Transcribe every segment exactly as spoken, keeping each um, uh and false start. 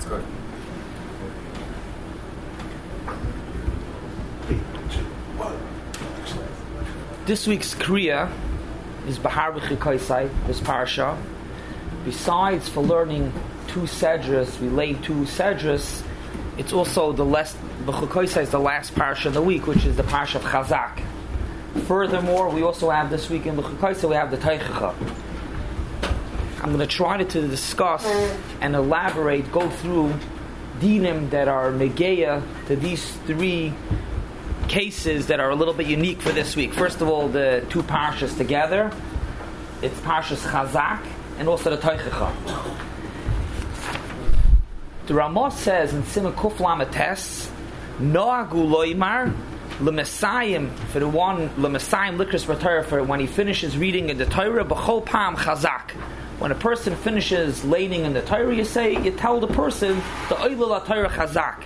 That's good. This week's Kriya is Bahar B'chikaisai, this parasha. Besides for learning two sedras, we laid two sedras, it's also the last, B'chikaisai is the last parasha of the week, which is the parasha of Chazak. Furthermore, we also have this week in B'chikaisai, we have the Teichacha. I'm going to try to, to discuss and elaborate, go through dinim that are negeya to these three cases that are a little bit unique for this week. First of all, the two parashas together. It's parashas Chazak and also the Teichacha. The Ramah says in Siman Kuf Lametes, Noagu loimar lemesayim, for the one lemesayim likras b'Torah, for when he finishes reading in the Torah, b'chol pam Chazak. When a person finishes laning in the Torah, you say, you tell the person the oilul Torah Chazak.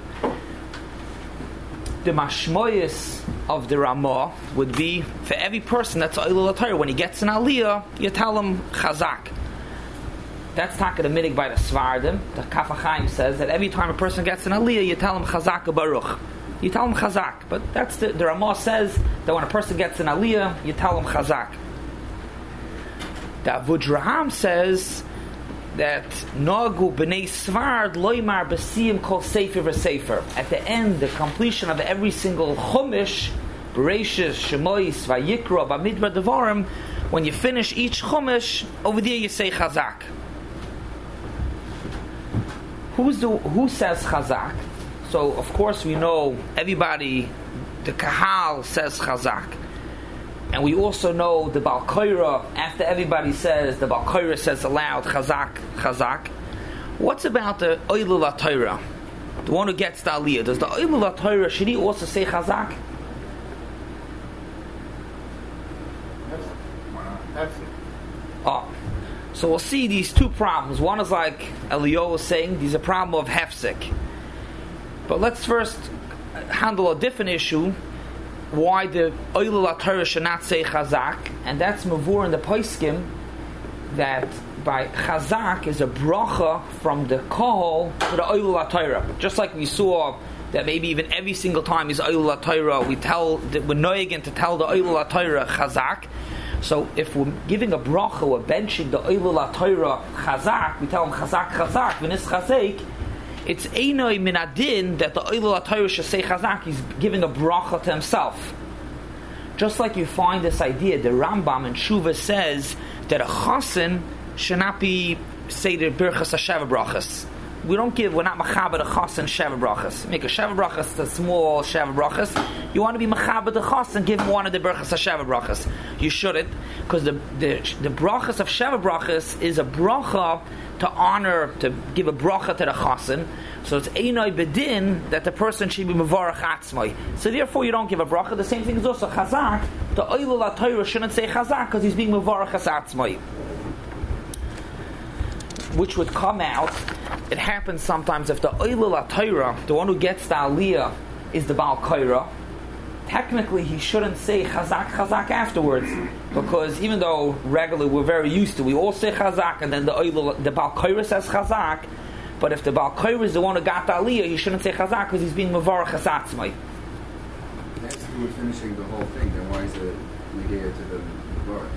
The mashmoyis of the Ramah would be for every person that's oilul Torah. When he gets an aliyah, you tell him Chazak. That's taka the minig by the Svardim. The Kaf HaChaim says that every time a person gets an aliyah, you tell him Chazak Baruch. You tell him Chazak. But that's the, the Ramah says that when a person gets an aliyah, you tell him Chazak. The Avudraham says that Nagu b'nei Svard loymar b'siyim kol sefer v'sefer. At the end, the completion of every single chumash, Bereshis, Shemois, Vayikra, Bamidbar Devarim, when you finish each chumash, over there you say Chazak. Who's the, who says Chazak? So of course we know everybody, the Kahal says Chazak. And we also know the Baal Koira, after everybody says, the Baal Koira says aloud, Chazak, Chazak. What's about the Oilul HaTorah? The one who gets the Aliyah. Does the Oilul HaTorah, should he also say Chazak? Oh. So we'll see these two problems. One is like Eliyahu was saying, there's a problem of hefsek. But let's first handle a different issue. Why the Oilul HaTorah should not say Chazak, and that's Mavur in the Poskim, that by Chazak is a bracha from the Kohol to the Oilul HaTorah. Just like we saw that maybe even every single time is Oilul HaTorah, we tell, we're noyegin to tell the Oilul HaTorah Chazak. So if we're giving a bracha, we're benching the Oilul HaTorah Chazak, we tell him Chazak, Chazak, v'nis Chazak. It's Einoi Minadin that the Oilul HaTorah should say Chazak. He's giving a bracha to himself. Just like you find this idea, the Rambam in Shuvah says that a Chasen should not be say the Birchas HaSheva Brachas. We don't give, we're not Mechaber the Chasen Sheva Brachas. Make a Sheva Brachas, a small Sheva Brachas. You want to be Mechaber the Chasen, give him one of the Birchas HaSheva Brachas. You shouldn't, because the, the, the Brachas of Sheva Brachas is a bracha to honor, to give a bracha to the chasen. So it's Einoi Bedin that the person should be Mevarach Atzmai. So therefore you don't give a bracha. The same thing is also Chazak. The Oilul HaTorah shouldn't say Chazak because he's being Mevarach Atzmai. Which would come out, it happens sometimes if the Oilul HaTorah, the one who gets the Aliyah, is the Baal Koira, technically he shouldn't say Chazak, Chazak afterwards, because even though regularly we're very used to, we all say Chazak, and then the Oilul, the Baal Koira says Chazak, but if the Baal Koira is the one who got the Aliyah, he shouldn't say Chazak because he's being Mevarach Atzmai. That's if we're finishing the whole thing, then why is it negated to the Mevarach?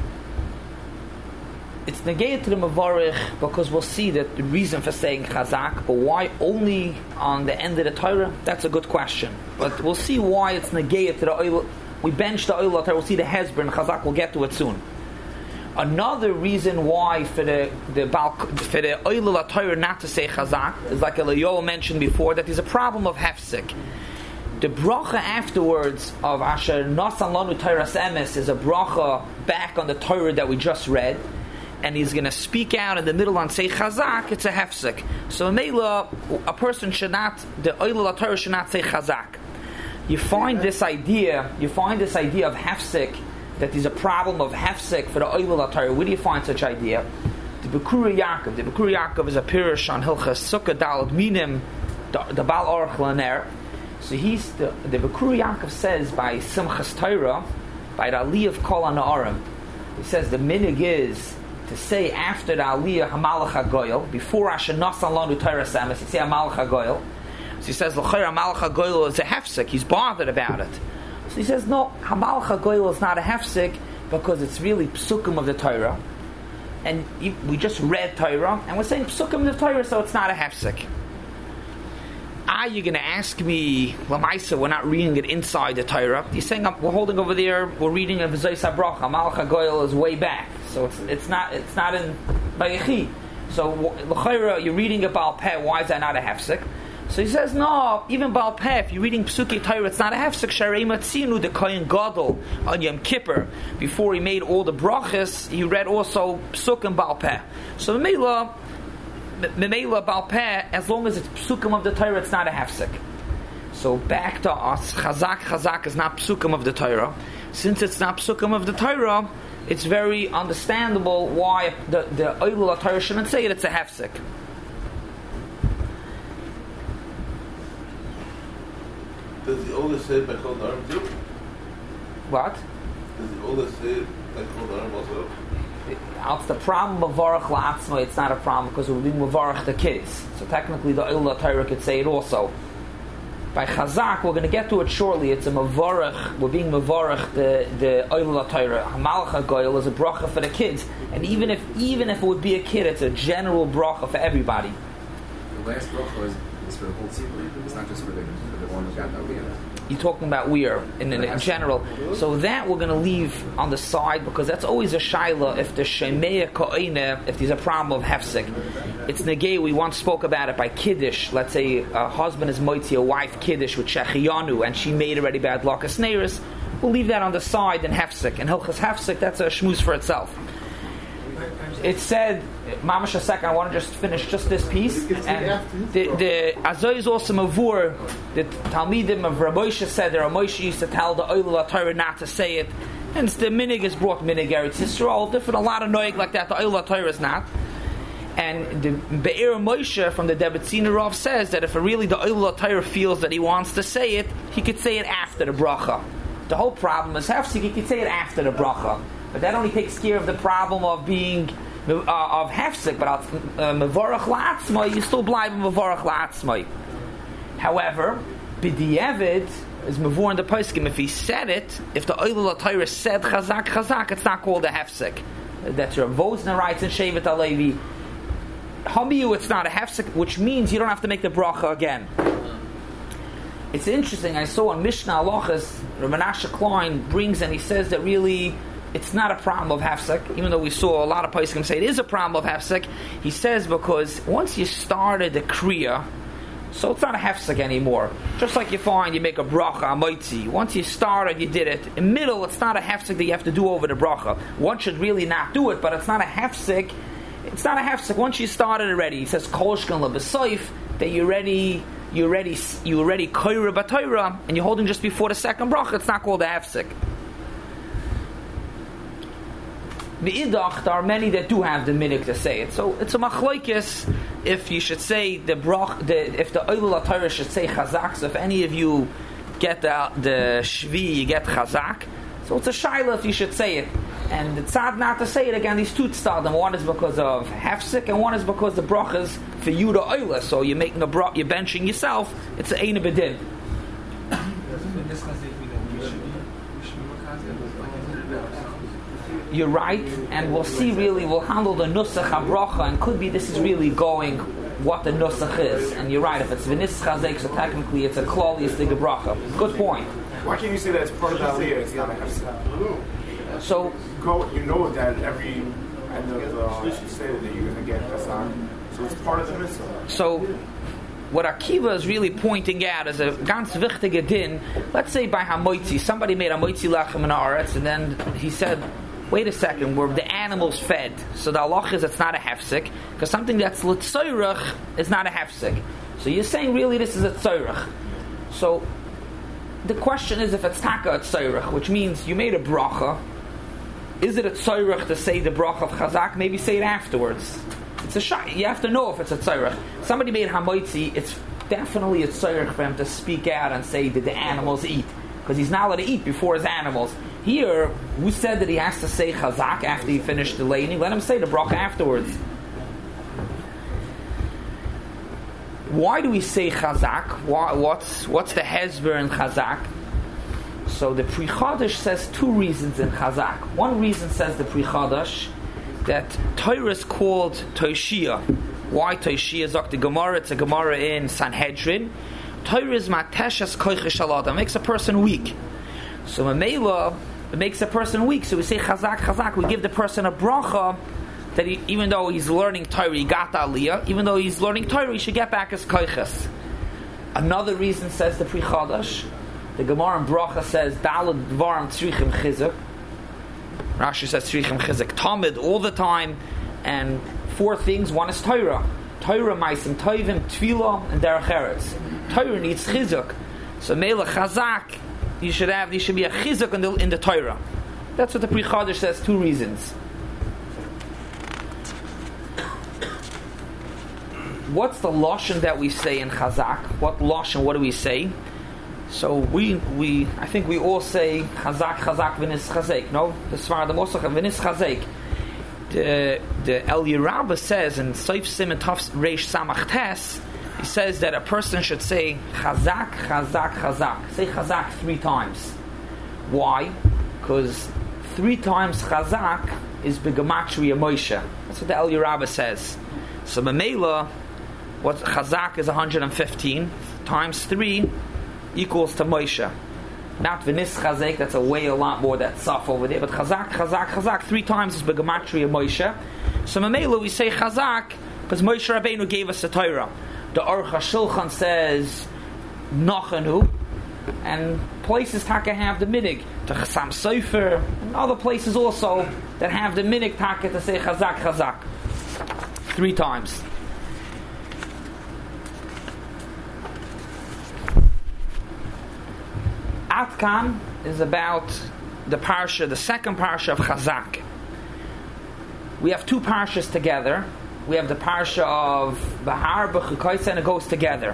It's negated to the Mevarach because we'll see that the reason for saying Chazak, but why only on the end of the Torah? That's a good question. But we'll see why it's negated to the Oil. We bench the Oil Torah. We'll see the Hezbollah and Chazak. We'll get to it soon. Another reason why for the the for the Oil Torah not to say Chazak is like Eliyahu mentioned before, that there's a problem of hefsek. The bracha afterwards of Asher Nasan Lanu Torahs Emes is a bracha back on the Torah that we just read. And he's going to speak out in the middle and say Chazak, it's a hefsek. So Meila, a person should not, the Oilul HaTorah should not say Chazak. You find this idea, you find this idea of hefsek, that there's a problem of hefsek for the Oilul HaTorah. Where do you find such idea? The Bikurim Yaakov. The Bikurim Yaakov is a pirush on Hilchas Sukkah Dalad Minim, the, the Baal Aruch Laner. So he's, the, the Bikurim Yaakov says by Simchas Torah, by the Ali of Kol HaNa'arim, he says the minig is to say after the Aliyah Hamalach HaGoyel, before Asher Nasan Lanu Torah Samis, you say Hamalach HaGoyel. So he says, L'chayr Hamalach HaGoyel is a hefsek, he's bothered about it. So he says, no, Hamalach HaGoyel is not a hefsek because it's really psukim of the Torah. And you, we just read Torah, and we're saying psukim of the Torah, so it's not a hefsek. Ah, you're going to ask me, Lamaisa, we're not reading it inside the Torah. He's saying, we're holding over there, we're reading it V'zois HaBracha. Hamalach HaGoyel is way back. So it's, it's not it's not in Bayechi. So l'chayra, you're reading a Baal Peh. Why is that not a hefsek? So he says, no, even Baal Peh, if you're reading Psuki Torah, it's not a hefsek. Sharei Matzinu, the Kohen Gadol on Yom Kippur, before he made all the brachas, he read also Psukim Baal Peh. So the Mela, Memela Baal Peh, as long as it's Psukim of the Torah, it's not a hefsek. So back to us, Chazak, Chazak is not Psukim of the Torah. Since it's not Psukim of the Torah, it's very understandable why the the Oilul Torah shouldn't say it. It's a hefsek. Does the Ola say it by Kol Narim too? What? Does the Ola say it by Kol Narim also? It's the problem of Mavarach La'atzma. It's not a problem because we're being Mavarach the kids. So technically, the Oilul Torah could say it also. By Chazak, we're going to get to it shortly. It's a Mavarach. We're being Mavarach the the Oilul Torah. Hamalach HaGoyel is a bracha for the kids, and even if even if it would be a kid, it's a general bracha for everybody. The last bracha is, is for the whole tzibur. It's not just for the, for the one who got Aliyah. You're talking about we're in, in, in general. So that we're going to leave on the side because that's always a shaila if the shemeya ko'ina, if there's a problem of hefsek. It's negay. We once spoke about it by kiddush. Let's say a husband is moitzi, a wife kiddush with shechiyanu, and she made already bad lakas neiris. We'll leave that on the side in hefsek. And hilchas hefsek, that's a shmuz for itself. It said, Mamash a second, I want to just finish just this piece. And the, the Azoy is also mavur. The Talmidim of Rav Moshe said that Rav Moshe used to tell the Oilul Torah not to say it. Hence the minig is brought minig Eretz Yisrael. Different, a lot of noig like that. The Oilul Torah is not. And the Be'er Moshe from the Debetziner Rav says that if really the Oilul Torah feels that he wants to say it, he could say it after the bracha. The whole problem is hefsek. He could say it after the bracha, but that only takes care of the problem of being. Uh, of hefsek, but mevorach la'atzmai, you still blind mevorach la'atzmai. However, b'di'evid is mevor in the poskim. If he said it, if the Oilul Torah said chazak chazak, it's not called a hefsek. That's Rav Vosner writes in Shevet HaLevi. Hamiyu, it's not a hefsek, which means you don't have to make the bracha again. It's interesting. I saw on Mishnah Halachas, Rav Menashe Klein brings and he says that really. It's not a problem of hefsek, even though we saw a lot of poskim say it is a problem of hefsek. He says because once you started the kriya, so it's not a hefsek anymore. Just like you find you make a bracha, a moitzi. Once you started, you did it. In the middle, it's not a hefsek that you have to do over the bracha. One should really not do it, but it's not a hefsek. It's not a hefsek. Once you started already, he says kolshkan lebesoif that you already you already you already koyra b'toyra and you're holding just before the second bracha. It's not called a hefsek. Me'idach, there are many that do have the minhag to say it. So it's a machlokes if you should say the brach, the, if the Oilul Torah should say chazak. So if any of you get the, the shvi, you get chazak. So it's a shaila if you should say it. And the tzad not to say it again, these two tzadim. One is because of hefsek, and one is because the brach is for you to oila. So you're making a brach, you're benching yourself. It's an ein bedin. You're right, and we'll see really, we'll handle the nusach habracha, and could be this is really going what the nusach is. And you're right, if it's v'nis chazek, so technically it's a klali, it's the bracha. Good point. Why can't you say that it's part of the aliyah, it's not a hefsek? So, Go, you know that every end of the you should say that you're going to get chazak, so it's part of the mitzvah. So, what Akiva is really pointing out is a ganz wichtige din. Let's say by hamoitzi, somebody made a moitzi lachem in Aretz, and then he said, wait a second, were the animals fed? So the halach is it's not a hefsek, because something that's l'tzoyrach is not a hefsek. So you're saying really this is a tzoyrach. So the question is if it's taka a tzoyrach, which means you made a bracha, is it a tzoyrach to say the bracha of chazak? Maybe say it afterwards. It's a shot. You have to know if it's a tzoyrach. Somebody made hamoitzi, it's definitely a tzoyrach for him to speak out and say, did the animals eat? Because he's not allowed to eat before his animals. Here, who said that he has to say chazak after he finished the laning? Let him say the bracha afterwards. Why do we say chazak? Why, what's what's the hezber in chazak? So the Pri Chadash says two reasons in chazak. One reason says the Pri Chadash that Torah is called Toshia. Why Toshia? Zok the Gemara. It's a Gemara in Sanhedrin. Torah is mateshas koichish alada. Makes a person weak. So Mamela, it makes a person weak. So we say chazak, chazak. We give the person a bracha that he, even though he's learning Torah, he got aliyah. Even though he's learning Torah, he should get back his koiches. Another reason says the Pri Chadash. The Gemara in Bracha says Dalad Dvarim Tzrichim Chizuk. Rashi says Tzrichim Chizuk Tamid all the time, and four things. One is Torah, Torah Maisim Tovim Tefillah and Derech Eretz. Torah needs Chizuk, so Mela Chazak. You should have. There should be a Chizuk in the, in the Torah. That's what the Pri Chadash says. Two reasons. What's the lashon that we say in Chazak? What lashon? What do we say? So we we I think we all say Chazak Chazak V'nis Chazek. No, the Svar the Mosach V'nis Chazek. The the El Yerabah says in Soif Sim and Taf Reish Samach Tes, he says that a person should say Chazak Chazak Chazak. Say Chazak three times. Why? Because three times Chazak is Begamatria Moshe. That's what the El Yerabah says. So Mamela, what Chazak is one hundred fifteen times three equals to Moshe. Not V'nis Chazek, that's a way a lot more, that Saf over there, but Chazak, Chazak, Chazak, three times is Begamatria Moshe. So Mamela, we say Chazak because Moshe Rabbeinu gave us the Torah. The Aruch HaShulchan says Nachanu, and places Taka have the minig. The Chassam Sofer, and other places also that have the minig Taka to say Chazak, Chazak. Three times. Atkan is about the parsha, the second parsha of Chazak. We have two parshas together. We have the parsha of Bahar, B'chukoysa, and it goes together.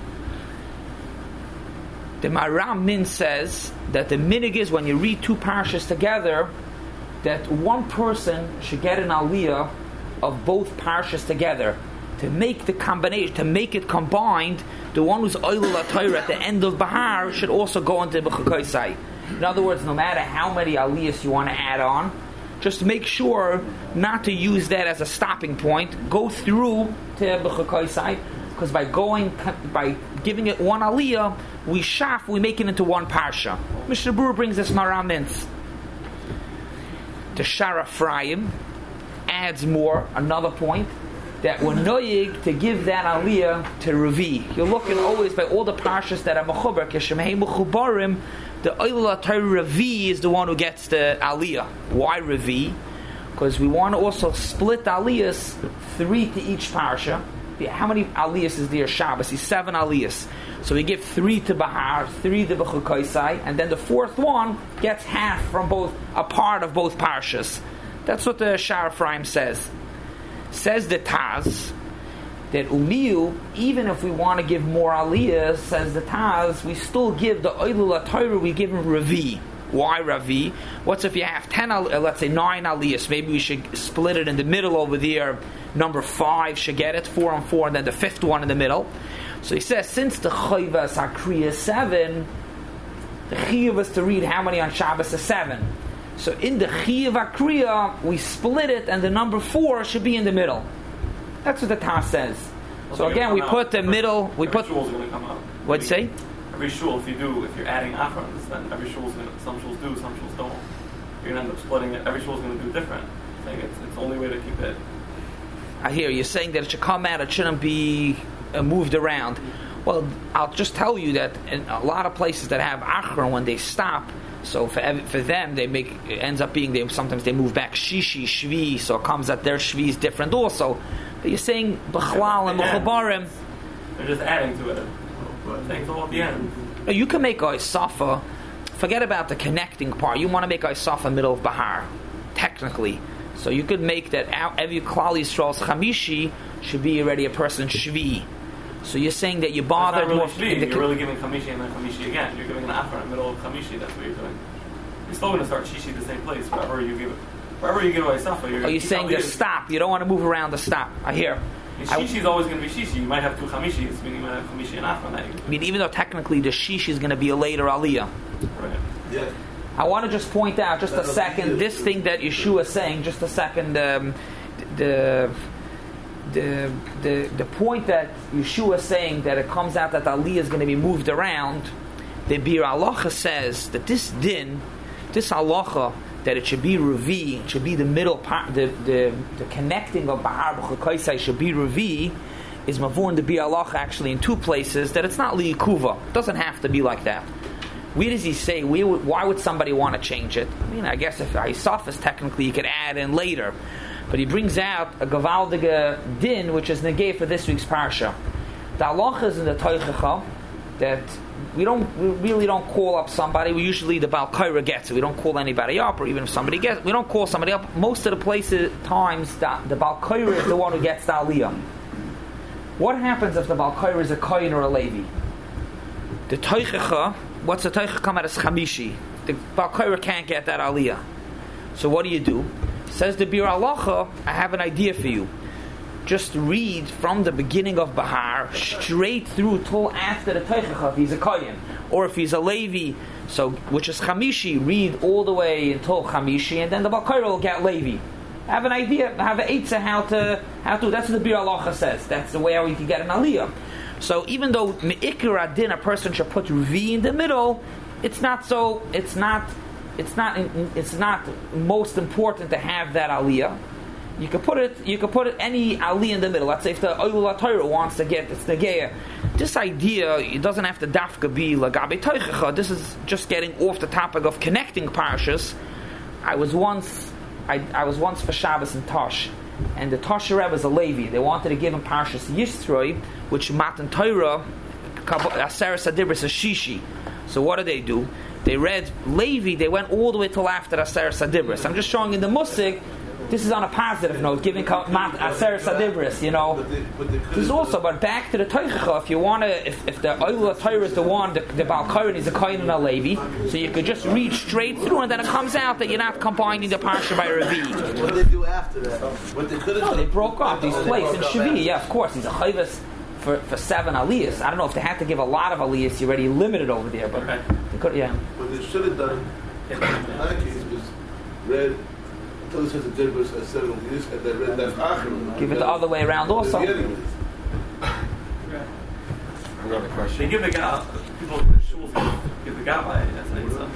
The Maram Min says that the minig is when you read two parshas together, that one person should get an aliyah of both parshas together. To make the combination, to make it combined, the one who's Oilul HaTorah at the end of Bahar should also go into B'chukoysa. In other words, no matter how many aliyahs you want to add on, just make sure not to use that as a stopping point. Go through to B'chukoysa, because by going, by giving it one aliyah, we shaf, we make it into one parsha. Mishnah Berurah brings this Maram Mintz. The Shara Ephraim adds more, another point, that we're noyig to give that aliyah to Revi. You're looking always by all the parshas that are mechubar, k'shemei mechubarim, the Oilul HaTorah Revi is the one who gets the aliyah. Why Revi? Because we want to also split aliyahs, three to each parsha. How many aliyahs is there? Shabbos? He's seven aliyahs. So we give three to Bahar, three to B'chukoysa, and then the fourth one gets half from both, a part of both parshas. That's what the Shara Ephraim says. Says the Taz that Umiyu, even if we want to give more aliyahs, says the Taz, we still give the Oilul HaTorah, we give him Revi. Why Revi? What's if you have ten, let's say nine aliyahs? Maybe we should split it in the middle over there. Number five should get it, four on four, and then the fifth one in the middle. So he says, since the Chayva Sakriya is seven, the Chiyuv is to read how many on Shabbos is seven. So in the Chiyuv Akriya, we split it, and the number four should be in the middle. That's what the Taz says. Well, so again, we put the middle. We every put. Shul's going to come out. What'd you say? Every shul, if you do, if you're adding achrons, then every shul's going to. Some shuls do, some shuls don't. You're going to end up splitting it. Every shul's going to do different. I think it's it's the only way to keep it. I hear you're saying that it should come out. It shouldn't be uh, moved around. Well, I'll just tell you that in a lot of places that have achron, when they stop. So for for them, they make it ends up being they sometimes they move back shishi shvi, so it comes that their shvi is different also. But you're saying b'chlal and b'chabarim. They're just adding to it. Saying it's all at the end. You can make a safa. Forget about the connecting part. You want to make a safa middle of Bahar, technically. So you could make that every Klal Yisrael's chamishi should be already a person shvi. So you're saying that you bothered really more. Shvi. You're really giving chamishi and then chamishi again. You're giving an afra in the middle of chamishi. That's what you're doing. you're still going to start shishi the same place wherever you give it. Wherever you give away safa, you're Are you saying to stop? You don't want to move around the stop. I hear. Shishi is always going to be shishi. You might have two chamishis, meaning you might have chamishi and afron. I mean, even though technically the shishi is going to be a later aliyah. Right. Yeah. I want to just point out, just a second, this thing that Yeshua is saying, just a second, um, the, the, the, the point that Yeshua is saying that it comes out that aliyah is going to be moved around, the Bir Halacha says that this din, this halacha, that it should be Revi, it should be the middle part, the, the, the connecting of Bahar B'Chakaisai should be Revi, is Mavur in the Bir Halacha actually in two places, that it's not Li'ikuva. It doesn't have to be like that. Where does he say, we would, why would somebody want to change it? I mean, I guess if Isafis technically you could add in later. But he brings out a Gavaldige din, which is negay for this week's Parsha. The halacha is in the Teichacha that we don't, we really don't call up somebody. We usually, the Baal Kaira gets it. We don't call anybody up, or even if somebody gets, we don't call somebody up. Most of the places, times, the, the Baal Kaira is the one who gets the Aliyah. What happens if the Baal Kaira is a Kohen or a Levi? The Teichacha, what's the Teichacha come out as Chamishi? The Baal Kaira can't get that Aliyah. So what do you do? Says the Bir Halacha, I have an idea for you. Just read from the beginning of Bahar straight through till after the Teichacha if he's a Kohen, or if he's a Levi, so which is Chamishi, read all the way until Chamishi, and then the Baal Kaira will get Levi. Have an idea, have an eitzah how to how to. That's what the Bir Halacha says. That's the way how you can get an Aliyah. So even though Me'ikar Adin, a person should put Revi in the middle, it's not so. It's not. It's not. It's not most important to have that Aliyah. You could put it. You could put it any aliyah in the middle. Let's say if the Oil Torah wants to get it's the geya. This idea, it doesn't have to dafka be lagabe teichacha. This is just getting off the topic of connecting parshas. I was once, I, I was once for Shabbos in Tosh, and the Tosh Rebbe is a Levi. They wanted to give him parshas Yisroi, which Matan Torah, Aseres Adibris is Shishi. So what do they do? They read Levi. They went all the way till after Aseres Adibris. I'm just showing in the Musig. This is on a positive note, giving Aser Sadibris, you know. But they, but they this is also, but back to the Teichacha, if you want to, if, if the Oil Torah is the one, the, the Baal Kohen is a Kohen and a Levi, so you could just read straight through, and then it comes out that you're not combining the Parsha by Revi. What did they do after that? What they could have No, they broke up these places in Shavi. Yeah, of course, he's a Chayvus for, for seven aliyahs. I don't know if they had to give a lot of aliyahs, you're already limited over there, but okay. they could, yeah. What they should have done in my case was read. Give it the other way around also. Another question. They give the guy, people in the shuls give the guy by that's an eitzah.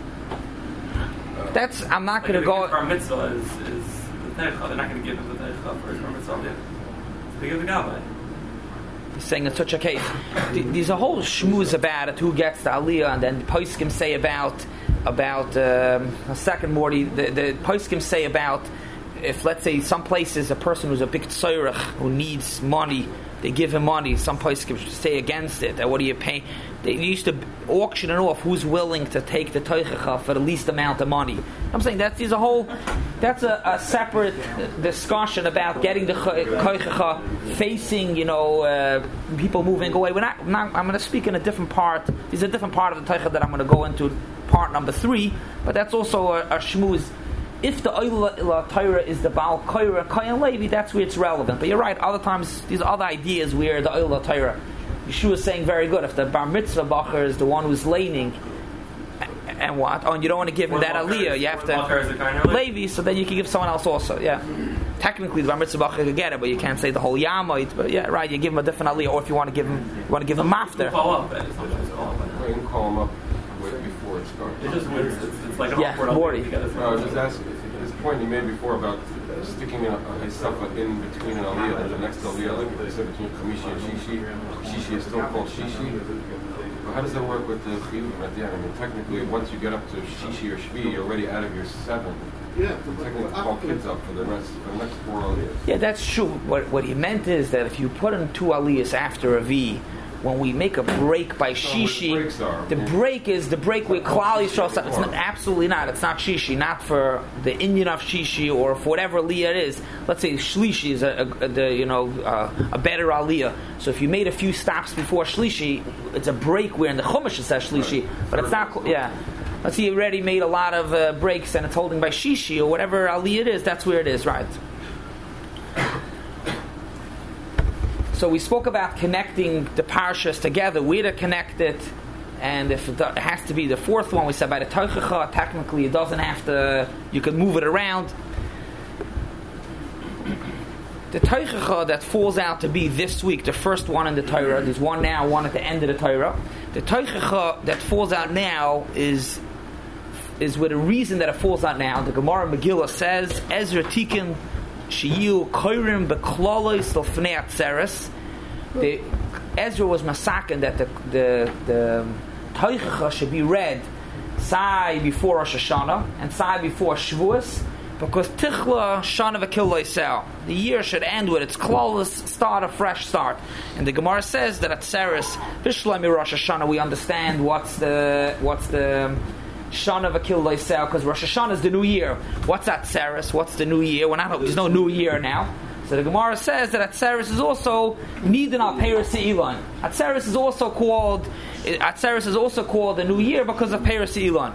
That's, I'm not Like going to go. Bar mitzvah is, is the teichacha. They're not going to give him the teichacha for his bar mitzvah. Yeah. So they give the guy by. He's saying in such a case. There's a whole shmooze about it, who gets the aliyah, and then Poskim say about. About um, a second more, the, the poskim say about if, let's say, some places a person who's a big tzorech who needs money, they give him money. Some poskim say against it. What do you pay? They used to auction it off. Who's willing to take the teichacha for the least amount of money? I'm saying that's there's a whole. That's a, a separate discussion about getting the teichacha facing, you know, uh, people moving away. We're not, not, I'm going to speak in a different part. There's a different part of the teichacha that I'm going to go into. Part number three, but that's also a, a shmooze. If the Oil Torah is the Baal Kaira, Kohen Levi, that's where it's relevant. But you're right, other times, these other ideas where the Oil Torah, Yeshua is saying very good, if the Bar Mitzvah Bacher is the one who's laning, and what? Oh, and you don't want to give him that aliyah, you have to Levi, so then you can give someone else also, yeah. Technically, the Bar Mitzvah Bacher could get it, but you can't say the whole Yamite, but yeah, right, you give him a different aliyah, or if you want to give him, you want to give him Mafter. Call up, it's not just call up. You can call him up before it starts. It just it's, it's, it's like an yeah, awkward Morty. I was just asking, this point you made before about sticking a, a safa in between an aliyah and the next aliyah, like you said between Kamishi and Shishi. Shishi is still called Shishi. But how does that work with the chiyuvim at the end? I mean, technically, once you get up to Shishi or Shvi, you're already out of your seven. Yeah, technically call kids up for the rest for the next four aliyahs. Yeah, that's true. What what he meant is that if you put in two aliyahs after a V, when we make a break by Shishi, the break is the break with Klal Yisrael. It's not, absolutely not. It's not Shishi, not for the Indian of Shishi or for whatever aliyah it is. Let's say Shlishi is a, a, the you know uh, a better aliyah. So if you made a few stops before Shlishi, it's a break where in the Chumash it says Shlishi, but it's not. Yeah. let's see, you already made a lot of uh, breaks and it's holding by Shishi or whatever aliyah it is, that's where it is, right? So we spoke about connecting the parshas together, where to connect it, and if it has to be the fourth one, we said by the Teichacha, technically it doesn't have to, you can move it around. The Teichacha that falls out to be this week, the first one in the Torah, there's one now, one at the end of the Torah. The Teichacha that falls out now is is with a reason that it falls out now. The Gemara Megillah says, Ezra Tikkun Shiyu Koirim Beklalois Lofnei Atzeres. The Ezra was masakin that the the the Teichacha should be read Sai before Rosh Hashanah and Sai before Shavuos, because Tichla Shana V'Kil Loisel, the year should end with its klolus, start a fresh start. And the Gemara says that at Atzeres Vishlemi Rosh Hashanah we understand what's the what's the Shana V'Kil Loisel, because Rosh Hashanah is the new year. What's Atzeres? What's the new year? We're not, there's no new year now. So the Gemara says that Atzeres is also Nidin al Peres Elon. Atzeres is also called Atzeres is also called the new year because of Peres Elon.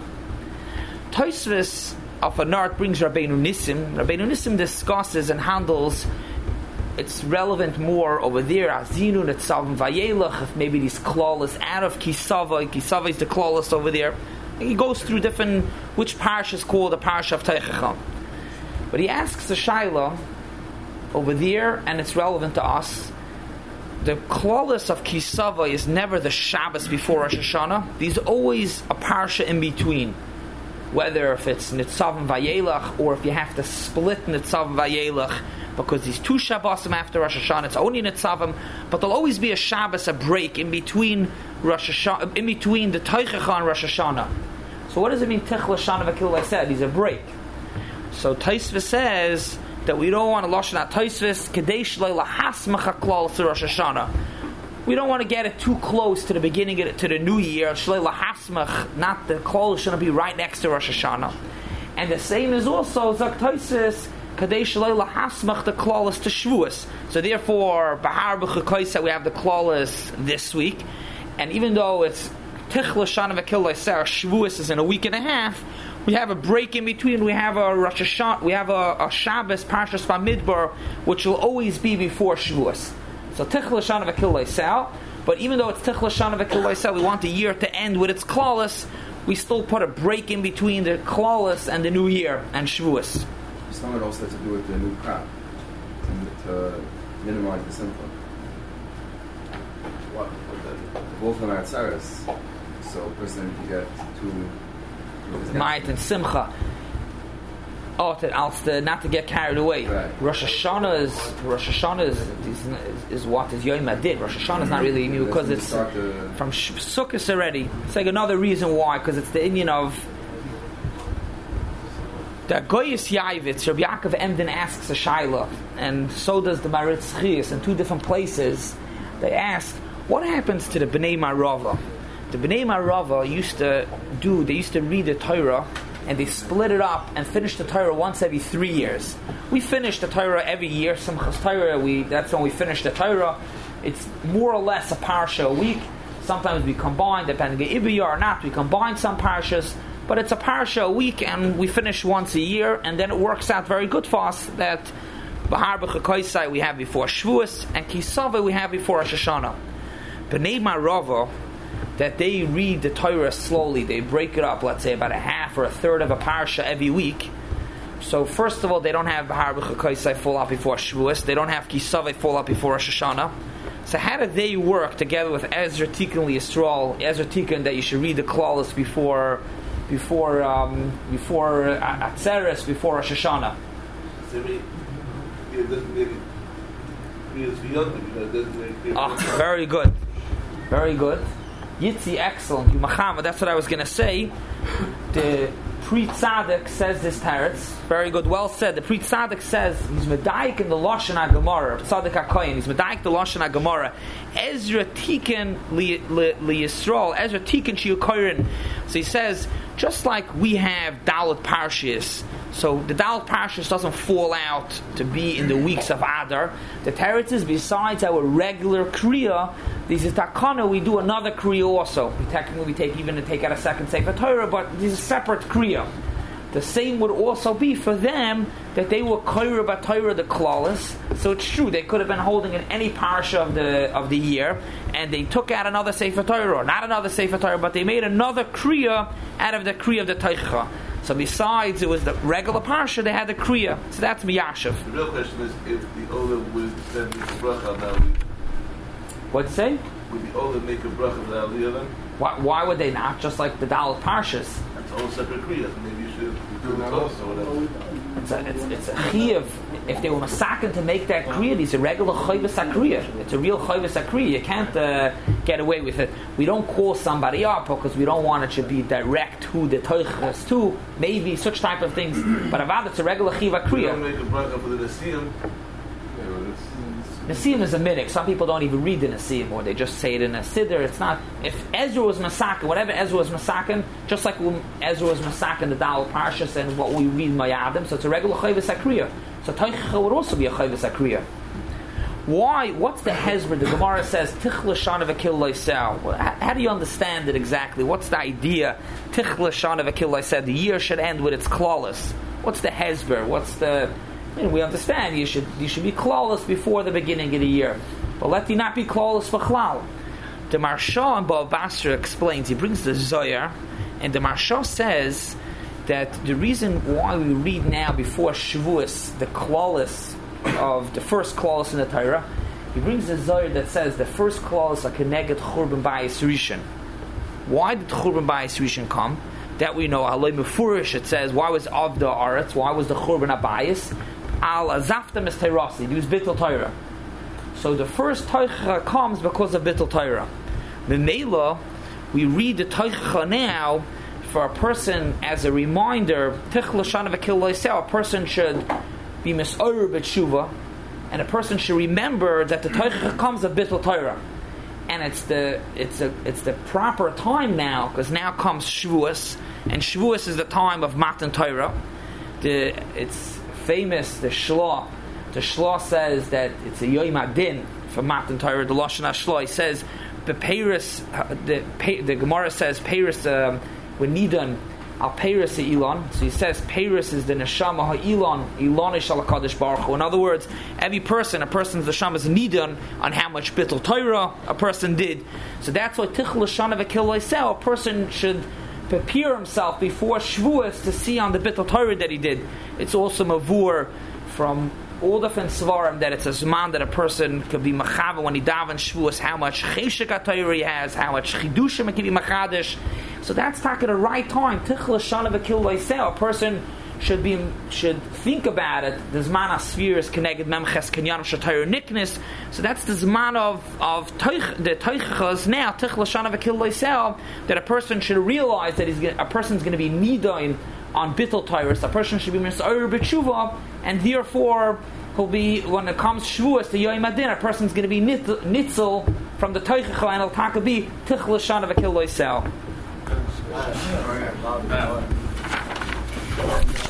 Tosfos of Anart brings Rabbeinu Nissim. Rabbeinu Nissim discusses and handles. It's relevant more over there. Azinu Netzavim Vayelach. If maybe these klawless out of Kisava, Kisava is the klawless over there. He goes through different, which parsha is called the parsha of Teichacha. But he asks the Shaila over there, and it's relevant to us. The klawless of Kisava is never the Shabbos before Rosh Hashanah. There's always a parsha in between. Whether if it's Nitzavim Vayelach, or if you have to split Nitzavim Vayelach, because these two Shabbosim after Rosh Hashanah, it's only Nitzavim, but there'll always be a Shabbos, a break in between Rosh Hashanah, in between the Teichacha and Rosh Hashanah. So what does it mean Tichla Shana V'Kil? I said he's a break. So Tosfos says that we don't want to lashon out Tosfos Kadesh Leila Hasmacha Klal to Rosh Hashanah. We don't want to get it too close to the beginning of it, to the new year. Shleila Hasmach, not the Klal shouldn't be right next to Rosh Hashanah. And the same is also Zak Tosfos Kadesh Leila Hasmach the Klal to Shavuos. So therefore, Bahar B'Chukoysa we have the Klal this week, and even though it's Tichla Shana V'Kil Leiser, Shavuos is in a week and a half, we have a break in between. We have a Rosh Hashanah, we have a, a Shabbos Parshas Bamidbar, which will always be before Shavuos. So Tichla Shana V'Kil Leiser, but even though it's Tichla Shana V'Kil Leiser, we want the year to end with its Klaus, we still put a break in between the Klaus and the new year and Shavuos. Some of it also has to do with the new crop, to, to minimize the symptom. What? Both of them are Atzeres, so a person can get two. Might and Simcha. Oh, to, to, not to get carried away. Right. Rosh Hashanah is Rosh Hashanah is, is, is what is Yom Adid. Rosh Hashanah is not really new because it's the... from Sukkot already. It's like another reason why, because it's the Indian of the Goyis Yaivitz. Rabbi Yaakov Emden asks a Shaila, and so does the Maritz Chias in two different places. They ask, what happens to the Bnei Marava? The Bnei Marava used to do. They used to read the Torah, and they split it up and finish the Torah once every three years. We finish the Torah every year. Simchas Torah, we that's when we finish the Torah. It's more or less a parsha a week. Sometimes we combine, depending on Ibiyah or not, we combine some parshas. But it's a parsha a week, and we finish once a year, and then it works out very good for us that Bahar B'Chukoysa we have before Shavuos, and Kisava we have before Rosh Hashanah. Bnei Marava, that they read the Torah slowly, they break it up, let's say about a half or a third of a parsha every week. So first of all, they don't have Bahar B'Chukoysa fall out before Shavuos, they don't have Kisava fall out before Rosh Hashanah. So how do they work together with Ezra Tikkun Yisrael, Ezra Tikkun that you should read the Klaus before before um, before uh, Atzeres, before Rosh Hashanah? Oh, very good. Very good. Yitzi, excellent. Yumachama, that's what I was going to say. The Pri Tzaddik says this teretz. Very good, well said. The Pri Tzaddik says he's medayik in the Lashon HaGemara. Tzaddik HaKoyin. He's medayik the Lashon HaGemara. Ezra Tikkun li Yisrael. Ezra Tikkun Shiyu Koyin. So he says, just like we have Dalet Parshas, so the Dalet Parshas doesn't fall out to be in the weeks of Adar. The teretz is besides our regular Kriya, These is takana. We do another kriya also. We technically we take even to take out a second Sefer Torah, but these are separate kriya. The same would also be for them that they were koyra b'Torah the klalis. So it's true they could have been holding in any parsha of the of the year, and they took out another Sefer Torah or not another Sefer Torah, but they made another kriya out of the kriya of the Teichcha. So besides it was the regular parsha, they had the kriya. So that's miyashav. The real question is if the Olam would send this bracha now. What'd you say? Would the Olam make a bracha of the Aliyah then? Why, why would they not? Just like the Dalet Parshas. That's all separate kriyas. Maybe you should do that also or whatever. It's a, it's, it's a chiyuv. If they were masakin to make that kriya, these are regular chayvus akriya. It's a real chayvus akriya. You can't uh, get away with it. We don't call somebody up because we don't want it to be direct who the toichas to. Maybe such type of things. But avad, it's a regular chiyuv You don't akriya. make a bracha for the Nesiim. Nesiim is a minhag. Some people don't even read the Nesiim, or they just say it in a siddur. It's not. If Ezra was masakin, whatever Ezra was masakin, just like when Ezra was masakin the Dal Parshas and what we read Mayadim, so it's a regular chayvus akriya. So Teichcha would also be a chayvus akriya. Why? What's the hezbollah? The Gemara says Tichla Shana v'Kil Loisel. How do you understand it exactly? What's the idea? Tichla Shana v'Kil Loisel. The year should end with its klawless. What's the hezbollah? What's the I mean, we understand you should you should be klawless before the beginning of the year, but let thee not be klawless for chlal. The Marsha and Baal Basra explains. He brings the Zohar, and the Marsha says that the reason why we read now before Shavuos the klawless of the first klawless in the Torah, he brings the Zohar that says the first klawless are keneged Churban Bayis Rishon. Why did Churban Bayis Rishon come? That we know. Aloi Mefurish. It says why was of the Aretz? Why was the Churban Abayis? Al Azafta Mistairasi. He was Bittul Torah. So the first Teichcha comes because of Bittul Torah. Memela, we read the Teichcha now for a person as a reminder. Tichla Shana v'Kil Loisel. A person should be Mis'or b'Tshuva, and a person should remember that the Teichcha comes of Bittul Torah, and it's the it's a it's the proper time now because now comes Shavuos, and Shavuos is the time of Matan Torah. The it's famous, the Shlah. The Shlah says that it's a Yom Adin for Matan Torah. The Lashon HaShlah, he says the Peiris, the the Gemara says Peiris um, when Nidan al Peiris Elon. So he says Peiris is the Neshama HaElon Elon Ish Al Kadosh Baruch Hu. In other words, every person, a person's Neshama is Nidan on how much Bittul Torah a person did. So that's why Tichel Shana v'Kil Loisel, a person should prepare himself before Shavuos to see on the Bittul Torah that he did. It's also mavur from all different svarim that it's a zman that a person could be machava when he daven Shavuos, how much cheshek Torah he has, how much chidushim it can be machadish. So that's talking the right time. Tichla Shana v'Kil Loisel. A person should be should think about it. The zman asfir is connected memches kenyan shatayr niknis. So that's the zman of of teich, the teichas now Tichla Shana v'Kil Loisel, that a person should realize that he's gonna, a person's going to be nidain on Bittul Torah. So a person should be mis'or b'tshuva, and therefore he'll be when it comes Shavuos the Yom Adin, a person's going to be nit, nitzel from the teichcha, and it'll taka be Tichla Shana v'Kil Loisel.